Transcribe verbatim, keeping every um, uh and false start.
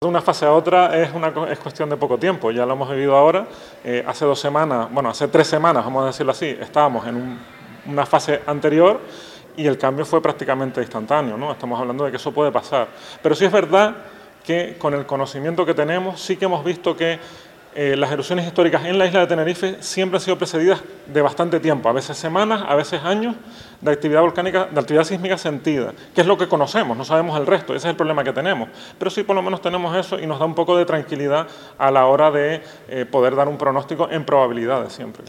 De una fase a otra es, una, es cuestión de poco tiempo, ya lo hemos vivido ahora. Eh, hace dos semanas, bueno, hace tres semanas, vamos a decirlo así, estábamos en un, una fase anterior y el cambio fue prácticamente instantáneo, ¿no? Estamos hablando de que eso puede pasar. Pero sí es verdad que con el conocimiento que tenemos, sí que hemos visto que eh, las erupciones históricas en la isla de Tenerife siempre han sido precedidas de bastante tiempo, a veces semanas, a veces años, de actividad volcánica, de actividad sísmica sentida, que es lo que conocemos, no sabemos el resto, ese es el problema que tenemos. Pero sí por lo menos tenemos eso y nos da un poco de tranquilidad a la hora de eh, poder dar un pronóstico en probabilidades siempre.